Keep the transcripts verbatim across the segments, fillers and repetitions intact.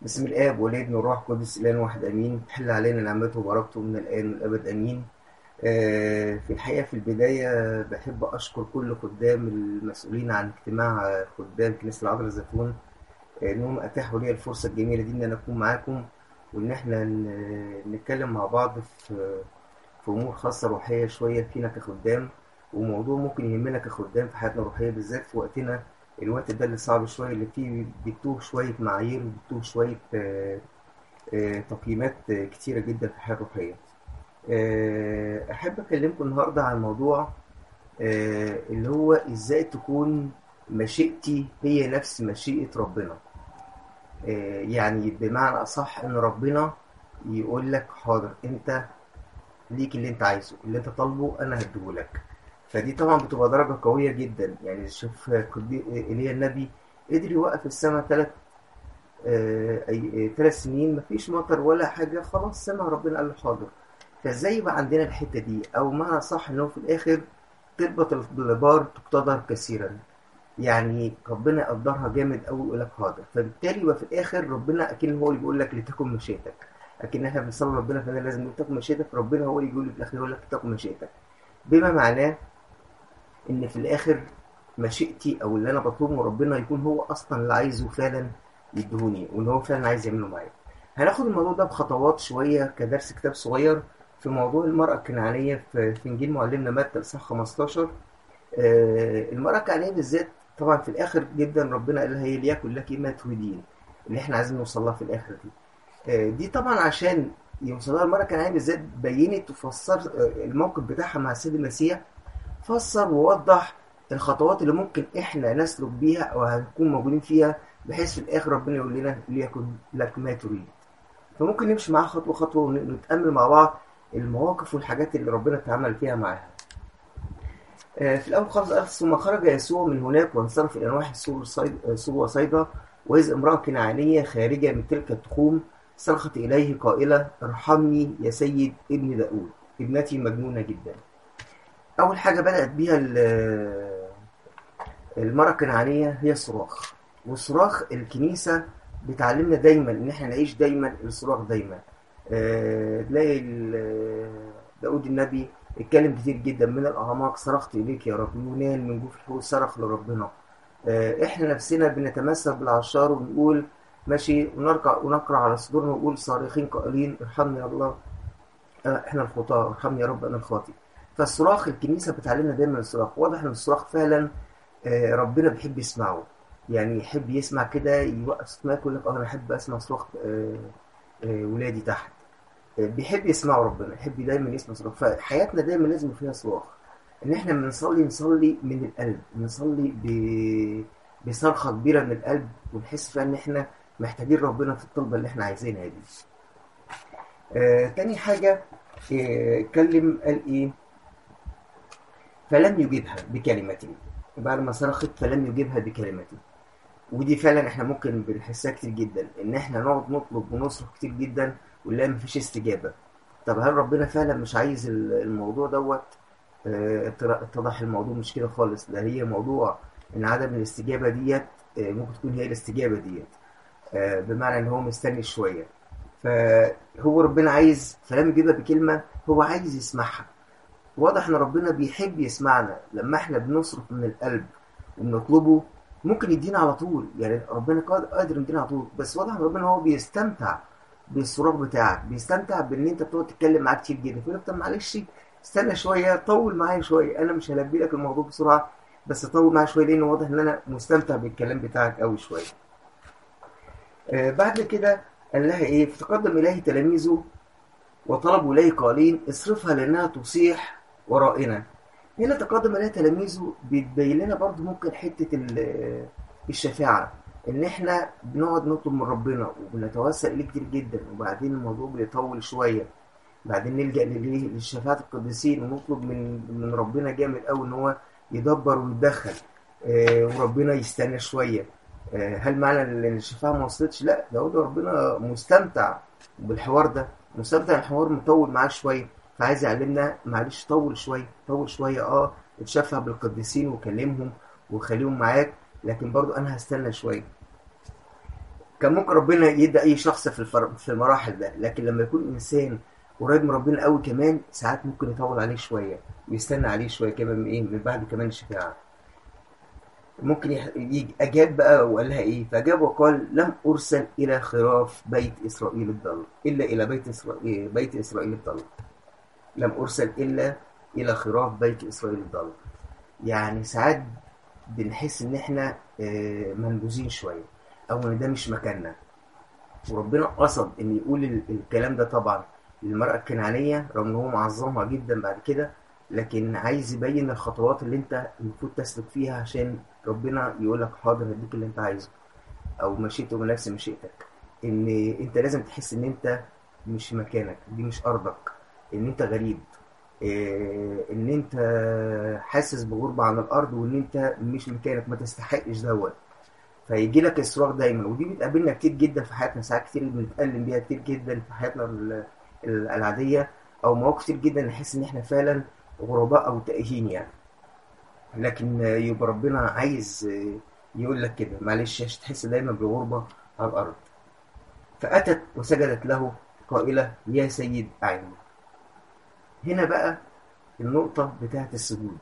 بسم الآب والابن والروح القدس الآن واحد أمين. تحل علينا نعمته وبركته من الآن والأبد أمين. آه، في الحقيقة في البداية بحب أشكر كل خدام المسؤولين عن اجتماع آه، خدام كنيسة العذراء الزيتون، آه، إنهم أتاحوا لي الفرصة الجميلة دي إن أنا أكون معاكم، وإن إحنا ن- نتكلم مع بعض في في أمور خاصة روحية شوية فينا كخدام، وموضوع ممكن يهمنا كخدام في حياتنا الروحية بالذات في وقتنا الوقت ده اللي صعب شوية، اللي فيه بيتوه شوية معايير وبيتوه شوية آه، آه، تقييمات آه، كتيرة جدا في الحياة الروحية. آه، أحب أكلمكم النهاردة عن موضوع آه، اللي هو إزاي تكون مشيئتي هي نفس مشيئة ربنا. آه، يعني بمعنى أصح إن ربنا يقول لك حاضر، أنت ليك اللي أنت عايزه، اللي أنت طالبه أنا هديهولك. فدي طبعا بتبقى درجة قوية جدا. يعني شوف قدي- إيليا النبي قدر يوقف السماء ثلاث آه، أي ثلاث سنين مفيش مطر ولا حاجة، خلاص سمع ربنا قال له حاضر. فازاي يبقى عندنا الحتة دي، أو معنى صح إنه في الآخر تربط البار تقتدر كثيرا. يعني ربنا قدرها جامد أوي يقول لك حاضر، فبالتالي يبقى في الآخر ربنا أكن هو اللي بيقول لك لتكن مشيئتك. أكن احنا بنصلي ربنا فانا لازم نقول لتكن مشيئتك، ربنا هو اللي يقول لي في الآخر يقول لك لتكن مشيئتك. بما معناه إن في الآخر مشيئتي أو اللي أنا بطلبه من ربنا يكون هو أصلا اللي عايزه فعلا يديهوني، وإن هو فعلا عايز يعمله معايا. هناخد الموضوع ده بخطوات شوية كدرس كتاب صغير في موضوع المرأة الكنعانية في في إنجيل معلمنا متى إصحاح خمستاشر. آه، المرأة الكنعانية بالذات طبعا في الآخر جدا ربنا قال لها هي ليكن لك ما تريدين، اللي إحنا عايزين نوصل لها في الآخر دي. آه، دي طبعا عشان يوصل لها المرأة الكنعانية بالذات بينت وفسر آه، الموقف بتاعها مع السيد المسيح. فسر ووضح الخطوات اللي ممكن احنا نسلك بيها او هنكون موجودين فيها، بحيث في الاخر ربنا يقول لنا ليكن لك ما تريد. فممكن نمشي معاه خطوه خطوه ونتامل مع بعض المواقف والحاجات اللي ربنا اتعامل فيها معاها. آه، في الاول خالص قال ثم خرج يسوع من هناك وانصرف الى نواحي سور صيد- آه، سور وصيدا، واذ امراه كنعانيه خارجه من تلك التخوم صرخت اليه قائله ارحمني يا سيد ابن داود، ابنتي مجنونه جدا. اول حاجه بدات بيها ال- المرأة الكنعانية هي الصراخ. والصراخ الكنيسة بتعلمنا دايما ان احنا نعيش دايما الصراخ دايما. آه، تلاقي ال- داود النبي اتكلم كتير جدا من الاعماق صرخت اليك يا رب، يونان من جوف الحوت صرخ لربنا. آه، احنا نفسنا بنتمثل بالعشار وبنقول ماشي ونركع ونقرع على صدورنا ونقول صارخين قائلين ارحمني يا الله، آه، احنا الخطاة ارحمني يا رب انا الخاطئ. فالصراخ الكنيسة بتعلمنا دايما الصراخ. واضح ان الصراخ فعلا آه، ربنا بيحب يسمعه. يعني يحب يسمع كده يوقف صوتك يقول لك اه انا احب اسمع صراخ آه، آه، ولادي تحت. آه، بيحب يسمعه ربنا، يحب دايما يسمع صراخ. فحياتنا دايما لازم فيها صراخ، ان احنا بنصلي نصلي من القلب، نصلي ب... بصرخة كبيرة من القلب، ونحس فيها ان احنا محتاجين ربنا في الطلبة اللي احنا عايزينها دي. آه، تاني حاجة آه، اتكلم قال ايه؟ فلم يجبها بكلمة. بعد ما صرخت فلم يجبها بكلمة. ودي فعلا احنا ممكن بنحسها كتير جدا، ان احنا نقعد نطلب ونصرف كتير جدا ونلاقي مفيش استجابة. طب هل ربنا فعلا مش عايز ال- الموضوع دوت؟ آه، اتر- اتضح الموضوع مش كده خالص، ده هي موضوع ان عدم الاستجابة ديت آه، ممكن تكون هي الاستجابة ديت. آه، بمعنى ان هو مستني شوية. فهو ربنا عايز فلما يجيبها بكلمة هو عايز يسمعها. واضح ان ربنا بيحب يسمعنا لما احنا بنصرف من القلب وبنطلبه. ممكن يدينا على طول، يعني ربنا قادر قادر يدينا على طول، بس واضح ان ربنا هو بيستمتع بالصراخ بتاعك، بيستمتع بان انت بتقعد تتكلم معاه كتير جدا. فيقول لك طب معلش استنى شويه، طول معايا شويه، انا مش هلبي لك الموضوع بسرعه، بس طول معايا شويه لان واضح ان انا مستمتع بالكلام بتاعك قوي شويه. آه بعد كده قال لها ايه؟ فتقدم اليه تلاميذه وطلبوا إليه قائلين اصرفها لأنها تصيح ورائنا. هنا تقدم إليه تلاميذه بيتبين لنا برضو ممكن حتة ال- الشفاعة، إن إحنا بنقعد نطلب من ربنا وبنتوسل إليه كتير جدا، وبعدين الموضوع بيطول شوية، بعدين نلجأ للإيه؟ للشفاعة القديسين ونطلب من من ربنا جامد أوي إن هو يدبر ويتدخل. آه، وربنا يستنى شوية. آه، هل معنى ان الشفاعة ما وصلتش؟ لا، ده هو ده ربنا مستمتع بالحوار ده، مستمتع الحوار مطول معاه شوية، فعايز يعلمنا معلش طول شوية، طول شوية اه اتشفع بالقديسين وكلمهم وخليهم معاك، لكن برضو انا هستنى شوية. كان ممكن ربنا يدي اي شخص في الفر... في المراحل ده، لكن لما يكون انسان قريب من ربنا قوي كمان ساعات ممكن يطول عليه شويه ويستنى عليه شويه كمان من ايه، من بعد كمان الشفاعه. ممكن يح... يجي اجاب بقى وقال لها ايه، فاجاب وقال لم ارسل الى خراف بيت اسرائيل الضال الا الى بيت اسرائيل بيت اسرائيل الضال. لم ارسل الا الى خراف بيت اسرائيل الضال. يعني ساعات بنحس ان احنا آه، منبوذين شويه، او ان ده مش مكاننا. وربنا قصد ان يقول ال- الكلام ده طبعا للمرأة الكنعانية، رغم ان هو معظمها جدا بعد كده، لكن عايز يبين الخطوات اللي انت المفروض تسلك فيها عشان ربنا يقول لك حاضر هديك اللي انت عايزه، او مشيته من نفس مشيئتك. ان انت لازم تحس ان انت مش مكانك، دي مش ارضك، ان انت غريب، إيه، ان انت حاسس بغربة عن الارض، وان انت مش مكانك، ما تستحقش دوت. فيجي لك اصرار دايما، ودي بتقابلنا كتير جدا في حياتنا، ساعات كتير بنتألم بيها كتير جدا في حياتنا ال- ال- العادية، او مواقف كتير جدا نحس ان احنا فعلا غرباء او تائهين يعني. لكن يبقى ربنا عايز يقول لك كده معلش، عشان تحس دايما بغربة على الارض. فاتت وسجدت له قائلة يا سيد اعيني. هنا بقى النقطة بتاعت السجود.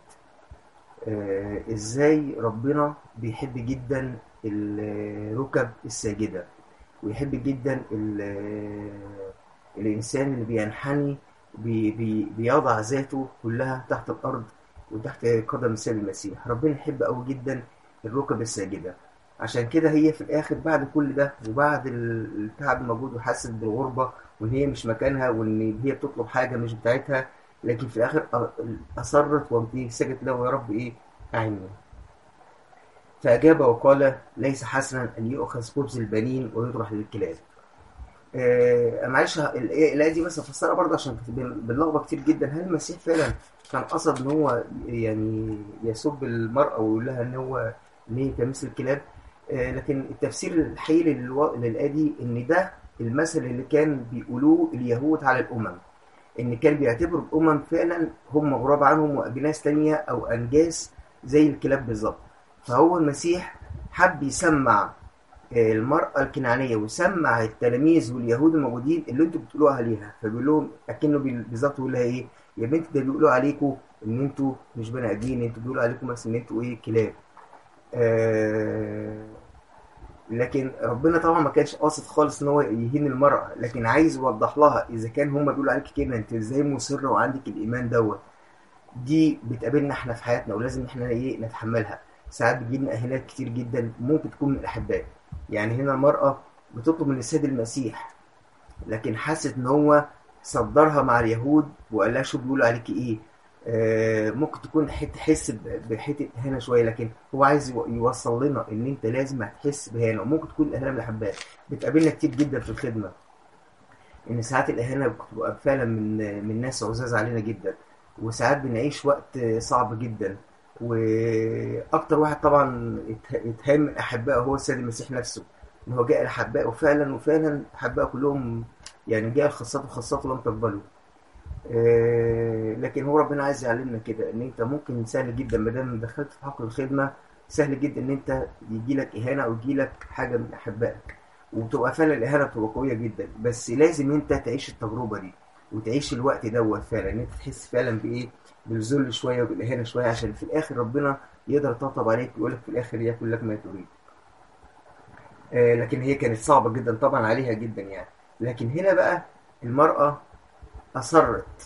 آه، ازاي ربنا بيحب جدا الركب الساجدة، ويحب جدا ال- الإنسان اللي بينحني، بي بي بيضع ذاته كلها تحت الأرض وتحت قدم السيد المسيح. ربنا يحب أوي جدا الركب الساجدة. عشان كده هي في الآخر بعد كل ده، وبعد ال- التعب الموجود، وحست بالغربة وإن هي مش مكانها، وإن هي بتطلب حاجة مش بتاعتها، لكن في الآخر أ- أصرت وقامت سجدت له، يا رب إيه أعني. فأجاب وقال ليس حسنا أن يؤخذ خبز البنين ويطرح للكلاب. آه معلش ه- الآية الآية دي بس أفسرها برضه عشان كنت بن- بنلخبط كتير جدا. هل المسيح فعلا كان قصد إن هو يعني يسب المرأة ويقول لها إن هو إن هي كمثل الكلاب؟ آه لكن التفسير الحقيقي للو- للآية دي إن ده المثل اللي كان بيقولوه اليهود على الأمم، إن كان بيعتبروا الأمم فعلا هم غراب عنهم وأجناس تانية أو أنجاس زي الكلاب بالظبط. فهو المسيح حب يسمع آه، المرأة الكنعانية وسمع التلاميذ واليهود الموجودين اللي انتوا بتقولوا عليها، فبيقول لهم اكنه بال- بالظبط بيقول لها ايه، يا بنت ده بيقولوا عليكم ان انتوا مش بني ادمين، انتوا بيقولوا عليكم بس ان انتوا ايه كلاب. آه لكن ربنا طبعا ما كانش قاصد خالص ان هو يهين المرأة، لكن عايز يوضح لها اذا كان هم بيقولوا عليك كده انت ازاي مصرة وعندك الايمان دوت. دي بتقابلنا احنا في حياتنا، ولازم احنا ايه نتحملها. ساعات بتجيلنا اهانات كتير جدا ممكن تكون من الاحباء. يعني هنا المرأة بتطلب من السيد المسيح، لكن حست ان هو صدرها مع اليهود وقال لها شو بيقولوا عليكي ايه. آه ممكن تكون حت- تحس ب- بحته اهانه شويه، لكن هو عايز يو- يوصل لنا ان انت لازم هتحس باهانه، وممكن تكون الاهانه من الاحباء. بتقابلنا كتير جدا في الخدمه ان ساعات الاهانه بتبقى فعلا من من ناس عزاز علينا جدا، وساعات بنعيش وقت صعب جدا. واكتر واحد طبعا ات- اتهان من احبائه هو السيد المسيح نفسه، ان هو جاء لاحبائه وفعلا وفعلا احبائه كلهم يعني جاء لخاصته وخاصته لم تقبله. آه، لكن هو ربنا عايز يعلمنا كده ان انت ممكن سهل جدا ما دام دخلت في حقل الخدمه، سهل جدا ان انت يجي لك اهانه او يجي لك حاجه من احبائك، وبتبقى فعلا الاهانه بتبقى قويه جدا. بس لازم انت تعيش التجربه دي وتعيش الوقت دوت فعلا، ان انت تحس فعلا بايه، بالذل شويه وبالاهانه شويه، عشان في الاخر ربنا يقدر يطبطب عليك ويقول لك في الاخر ياكل لك ما تريد. آه، لكن هي كانت صعبه جدا طبعا عليها جدا يعني. لكن هنا بقى المراه اصرت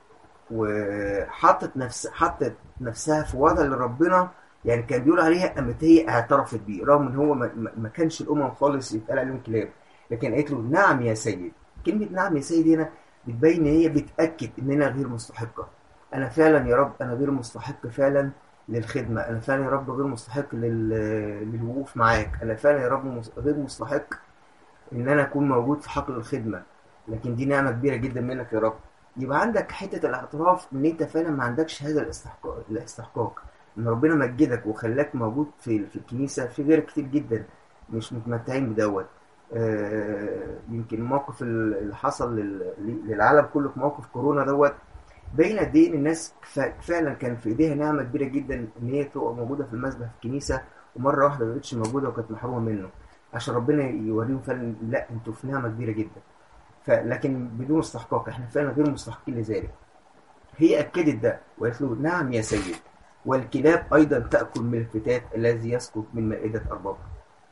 وحطت نفس حطت نفسها في وضع اللي ربنا يعني كان بيقول عليها، قامت هي اعترفت بيه، رغم ان هو ما, ما ما كانش الامم خالص يتقال عليهم كلاب، لكن قالت له نعم يا سيد. كلمة نعم يا سيد هنا بتبين ان هي بتأكد ان انا غير مستحقة. انا فعلا يا رب انا غير مستحق فعلا للخدمة، انا فعلا يا رب غير مستحق لل... للوقوف معاك، انا فعلا يا رب مس- غير مستحق ان انا اكون موجود في حقل الخدمه، لكن دي نعمه كبيره جدا منك يا رب. يبقى عندك حته الاعتراف ان انت فعلا ما عندكش هذا الاستحقاق الاستحقاق ان ربنا مجدك وخلاك موجود في في الكنيسه، في غير كتير جدا مش متمتعين بدوت. آه، يمكن الموقف اللي حصل لل- للعالم كله في موقف كورونا دوت باين قد ايه ان الناس ف- فعلا كان في ايديها نعمه كبيره جدا ان هي تبقى موجوده في المسبح في الكنيسه، ومره واحده ما بقتش موجوده وكانت محرومه منه. عشان ربنا يوريهم فعلا لا انتوا في نعمه كبيره جدا. فلكن بدون استحقاق، احنا فعلا غير مستحقين لذلك. هي اكدت ده وقالت له نعم يا سيد، والكلاب ايضا تاكل من الفتات الذي يسقط من مائده اربابها.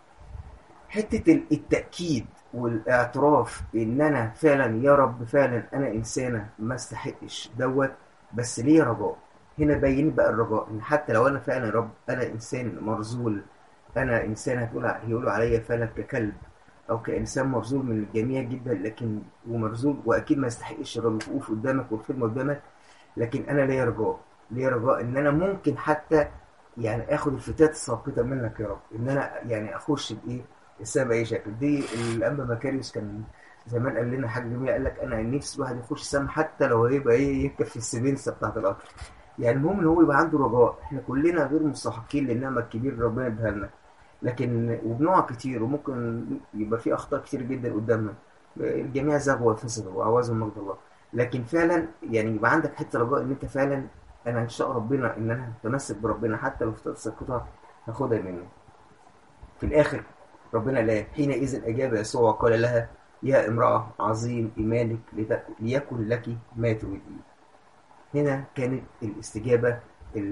حته التاكيد والاعتراف ان انا فعلا يا رب فعلا انا انسانه ما استحقش دوت، بس ليه رجاء. هنا باين بقى الرجاء ان حتى لو انا فعلا يا رب انا انسان مرذول، انا انسان هتقول هيقولوا عليا فعلا ككلب او كانسان مرذول من الجميع جدا، لكن ومرذول واكيد ما يستحقش الوقوف قدامك والخدمه قدامك، لكن انا ليا رجاء. ليا رجاء ان انا ممكن حتى يعني اخد الفتات الساقطه منك يا رب، ان انا يعني اخش بايه السما باي شكل. دي الانبا مكاريوس كان زمان قال لنا حاجه جميله، قال لك انا نفسي الواحد يخش السما حتى لو هيبقى ايه يركب في السبنسه بتاعت القطر. يعني المهم ان هو يبقى عنده رجاء. احنا كلنا غير مستحقين للنعمه الكبيره اللي ربنا اداها لنا، لكن وبنقع كتير وممكن يبقى في اخطاء كتير جدا قدامنا. الجميع زغوا وفسدوا واعوذهم مجد الله. لكن فعلا يعني يبقى عندك حته رجاء ان انت فعلا انا ان شاء ربنا ان انا متمسك بربنا حتى لو افترضت سقطها هاخدها منه. في الاخر ربنا لا حينئذ اجاب يسوع وقال لها يا امراه عظيم ايمانك ليكن لك ما تريدين. هنا كانت الاستجابه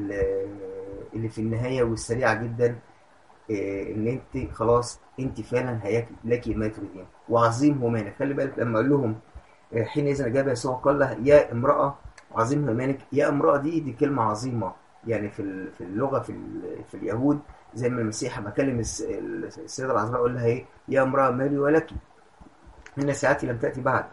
اللي في النهايه والسريعه جدا، ان انت خلاص انت فعلا هياك لك ما تريدين وعظيم همانك. خلي بالك لما قال لهم حينئذ اجاب يسوع قال لها يا امراه عظيم همانك. يا امراه دي دي كلمه عظيمه يعني في في اللغه في في اليهود، زي ما المسيح لما كلم السيده العذراء قال لها ايه يا امراه مالي ولك ان ساعتي لم تاتي بعد.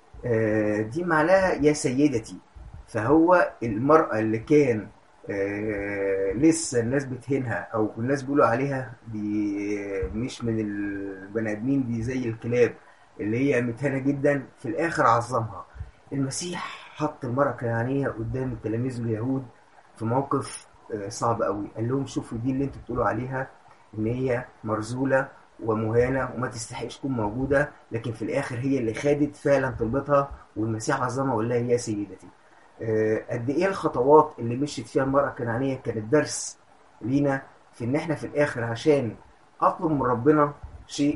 دي معناها يا سيدتي. فهو المرأة اللي كان آه لسه الناس بتهينها او الناس بيقولوا عليها دي مش من البني ادمين، دي زي الكلاب اللي هي متهانة جدا، في الاخر عظمها. المسيح حط المرأة الكنعانية قدام التلاميذ اليهود في موقف آه صعب قوي. قال لهم شوفوا دي اللي انتوا بتقولوا عليها ان هي مرذولة ومهانة وما تستحقش تكون موجودة، لكن في الآخر هي اللي خدت فعلا طلبتها والمسيح عظمها وقال لها يا سيدتي. أه قد إيه الخطوات اللي مشيت فيها المرأة الكنعانية كانت درس لينا في إن إحنا في الآخر عشان أطلب من ربنا شيء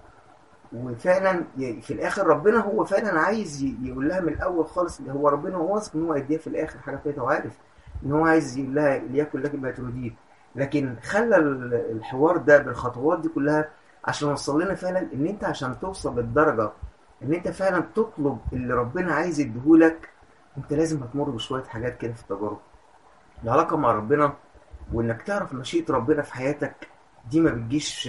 وفعلا في الآخر ربنا هو فعلا عايز يقول لها من الأول خالص اللي هو ربنا هو واثق إن هو هيديها في الآخر حاجة فيها وعارف إن هو عايز يقول لها ليكن لك ما تريدين، لكن خلى الحوار ده بالخطوات دي كلها عشان يوصل لنا فعلا ان انت عشان توصل للدرجه ان انت فعلا تطلب اللي ربنا عايز يديهولك، انت لازم هتمر بشويه حاجات كده في التجارب. العلاقه مع ربنا وانك تعرف مشيئه ربنا في حياتك دي ما بتجيش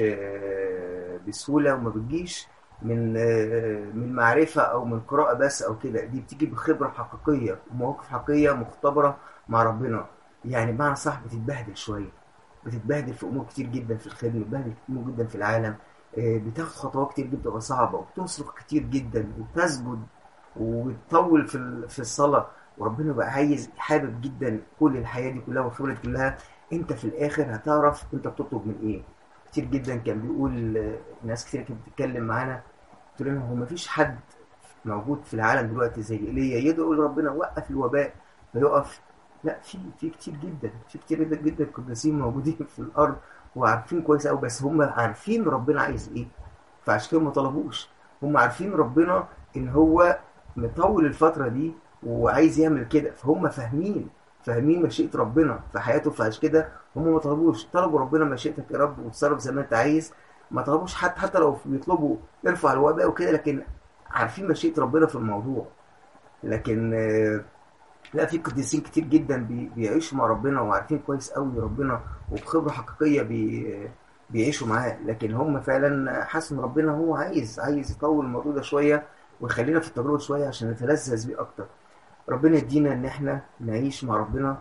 بسهوله وما بتجيش من من معرفه او من قراءه بس او كده، دي بتيجي بخبره حقيقيه ومواقف حقيقيه مختبره مع ربنا. يعني بمعنى صح بتتبهدل شويه، بتتبهدل في امور كتير جدا في الخدمه، بتتبهدل في امور جدا في العالم، بتاخد خطوات كتير جدا بتبقى صعبه وبتصرخ كتير جدا وبتسجد وبتطول في في الصلاه، وربنا بقى عايز حابب جدا كل الحياه دي كلها والخبره دي كلها. انت في الاخر هتعرف انت بتطلب من ايه. كتير جدا كان بيقول ناس كتير كانت بتتكلم معانا تقول لنا هو مفيش حد موجود في العالم دلوقتي زي ايليا يدعو لربنا وقف الوباء فيقف. لا، في في كتير جدا في كتير جدا جدا قديسين موجودين في الارض وعارفين كويس قوي، بس هم عارفين ربنا عايز ايه فعشان كده ما طلبوش. هم عارفين ربنا ان هو مطول الفتره دي وعايز يعمل كده، فهم فاهمين فاهمين مشيئه ربنا في حياته، فعشان كده هم ما طلبوش. طلبوا ربنا مشيئتك يا رب وتصرف زي ما انت عايز، ما طلبوش حتى حتى لو بيطلبوا ارفع الوباء وكده، لكن عارفين مشيئه ربنا في الموضوع. لكن لا، في قديسين كتير جدا بيعيشوا مع ربنا وعارفين كويس قوي ربنا وبخبره حقيقيه بي بيعيشوا معاه، لكن هم فعلا حاسس ان ربنا هو عايز عايز يطول الموضوع ده شويه ويخلينا في التجربه شويه عشان نتلذذ بيه اكتر. ربنا يدينا ان احنا نعيش مع ربنا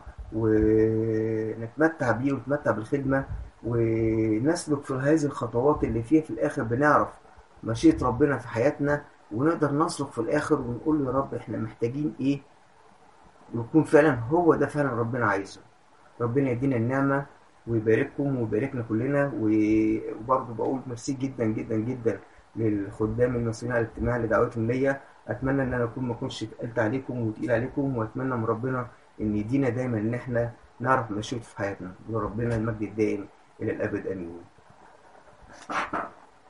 ونتمتع بيه ونتمتع بالخدمه ونسلك في هذه الخطوات اللي فيها في الاخر بنعرف مشيئه ربنا في حياتنا، ونقدر نصرخ في الاخر ونقول له يا رب احنا محتاجين ايه، ويكون فعلا هو ده فعلا ربنا عايزه. ربنا يدينا النعمة ويبارككم ويباركنا كلنا. وبرضه بقول ميرسي جدا جدا جدا للخدام المسؤولين على الاجتماع لدعوتهم ليا. اتمنى ان انا اكون ما اكونش اتقلت عليكم وتقيل عليكم، واتمنى من ربنا ان يدينا دايما ان احنا نعرف مشيئته في حياتنا. وربنا المجد الدائم الى الابد امين.